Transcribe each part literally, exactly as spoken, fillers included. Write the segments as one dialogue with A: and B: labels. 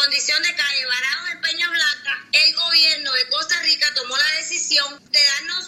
A: condición de calle varados en Peña Blanca, el gobierno de Costa Rica tomó la decisión de darnos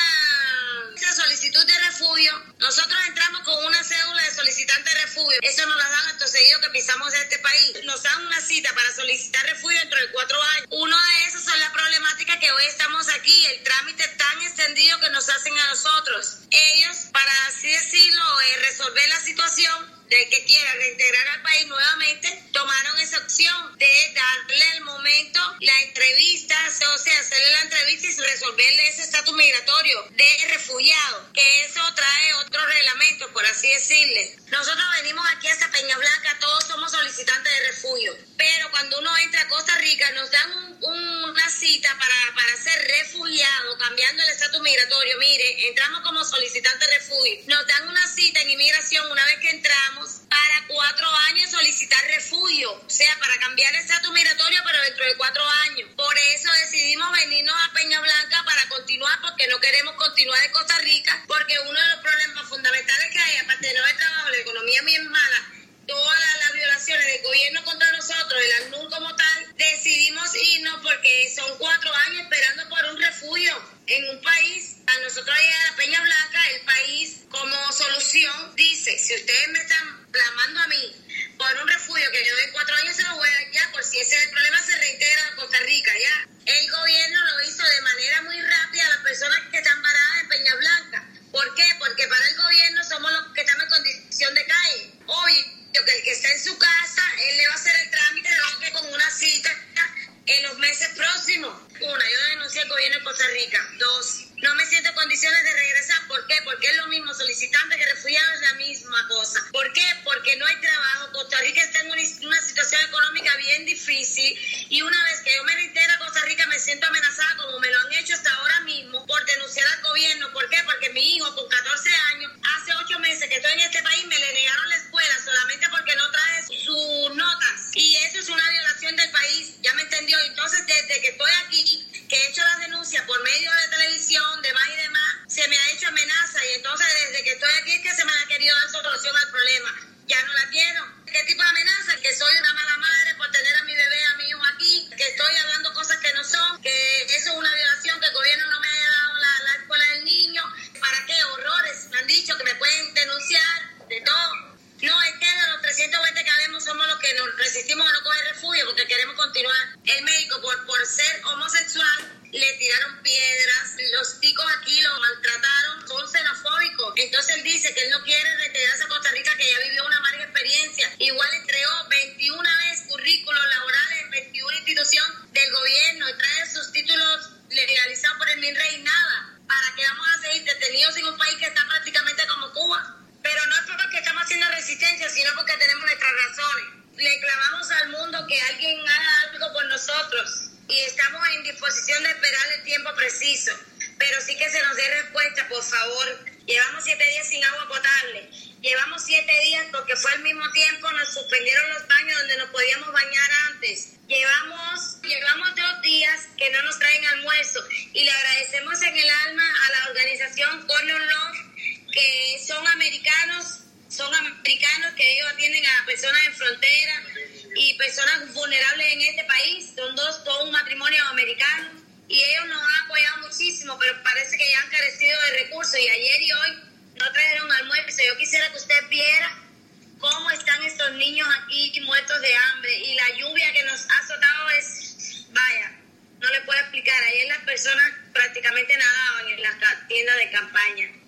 A: una solicitud de refugio. Nosotros entramos con una cédula de solicitante de refugio. Eso nos la dan acto seguido que pisamos de este país. Nos dan una cita para solicitar refugio dentro de cuatro años. Uno de esos son la problemática que hoy estamos aquí, el trámite tan extendido que nos hacen a nosotros. Ellos, para así decirlo, eh, resolver la situación del que quiera reintegrar al país nuevamente, tomaron esa opción de darle al momento la entrevista, o sea, hacerle la entrevista y resolverle ese estatus migratorio de refugiado, que eso trae otro reglamento, por así decirle. Nosotros venimos aquí hasta Peña Blanca, todos somos solicitantes de refugio, pero cuando uno entra a Costa Rica nos dan un, un, una cita para, para ser refugiado, cambiando el estatus migratorio. Mire, entramos como solicitantes de refugio, nos dan una cita en inmigración una vez que entramos para cuatro años solicitar refugio, o sea, para cambiar el estatus migratorio, pero dentro de cuatro años. Por eso decidimos venirnos a Peña Blanca para continuar, porque no queremos continuar en Costa Rica, porque uno de los problemas fundamentales que hay, aparte de no haber trabajo, la economía bien mala, todas las, las violaciones del gobierno contra nosotros, el ACNUR como tal, decidimos irnos porque son cuatro años esperando por un refugio en un país. A nosotros allá a Peña Blanca, el país como solución dice, si ustedes me están clamando a mí por un refugio que yo en cuatro años se lo voy a dar ya, por si ese es el problema, se reintegra a Costa Rica, ya. El gobierno lo hizo de manera muy rápida a las personas que están paradas en Peña Blanca. ¿Por qué? Porque para el gobierno somos los que estamos en condición de calle. Oye, que el que está en su casa, él le va a hacer el trámite de con una cita en los meses próximos. Una, yo denuncié al gobierno de Costa Rica. Dos, no me siento en condiciones de regresar. ¿Por qué? Porque es lo mismo, solicitante que refugiado es la misma cosa. ¿Por qué? Porque no hay trabajo. Costa Rica está en una, una situación económica bien difícil y una vez que yo me reintegro a Costa Rica me siento amenazada, como me lo han hecho hasta ahora mismo, por denunciar al gobierno. ¿Por qué? Porque mi hijo con catorce años, hace ocho meses que estoy en este país, me le negaron la escuela solamente porque no trae sus notas. Y eso es una violación del país, ya me entendió. Entonces, desde que estoy aquí, que he hecho las denuncias por medio de televisión, demás y demás, se me ha hecho amenaza. Y entonces, desde que estoy aquí, es que se me ha querido dar solución al problema. Ya no la quiero. ¿Qué tipo de amenaza? Que soy una mala madre por tener a mi bebé, a mi hijo aquí, que estoy hablando cosas que no son, que eso es una violación, que el gobierno no me haya dado la, la escuela del niño. ¿Para qué? Horrores. Me han dicho que me pueden denunciar de todo. No, es que de los trescientos veinte que habemos somos los que nos resistimos a no coger refugio porque queremos continuar. El médico, por, por ser homosexual, le tiraron piedras, los ticos aquí lo maltrataron, son xenofóbicos. Entonces él dice que él no quiere reintegrarse a Costa Rica, que ya vivió una amarga experiencia. Igual entregó veintiuna veces currículos laborales en veintiuna instituciones del gobierno y trae sus títulos legalizados por el MINRE y nada. ¿Para qué vamos a seguir detenidos en un país que está prácticamente como Cuba? Pero no es porque estamos haciendo resistencia, sino porque tenemos nuestras razones. Le clamamos al mundo que alguien haga algo por nosotros y estamos en disposición de esperar el tiempo preciso, pero sí que se nos dé respuesta, por favor. Llevamos siete días sin agua potable, llevamos siete días porque fue al mismo tiempo, nos suspendieron los baños donde nos podíamos bañar antes. Llevamos, llevamos dos días que no nos traen almuerzo y le agradecemos en el alma a la organización Corner Love, que son americanos, son americanos que ellos atienden a personas en frontera y personas vulnerables en este país. Son dos, todo un matrimonio americano y ellos nos han apoyado muchísimo, pero parece que ya han carecido de recursos y ayer y hoy no trajeron almuerzo. Yo quisiera que usted viera cómo están estos niños aquí muertos de hambre y la lluvia que nos ha azotado es, vaya, no le puedo explicar. Ayer las personas prácticamente nadaban en las tiendas de campaña.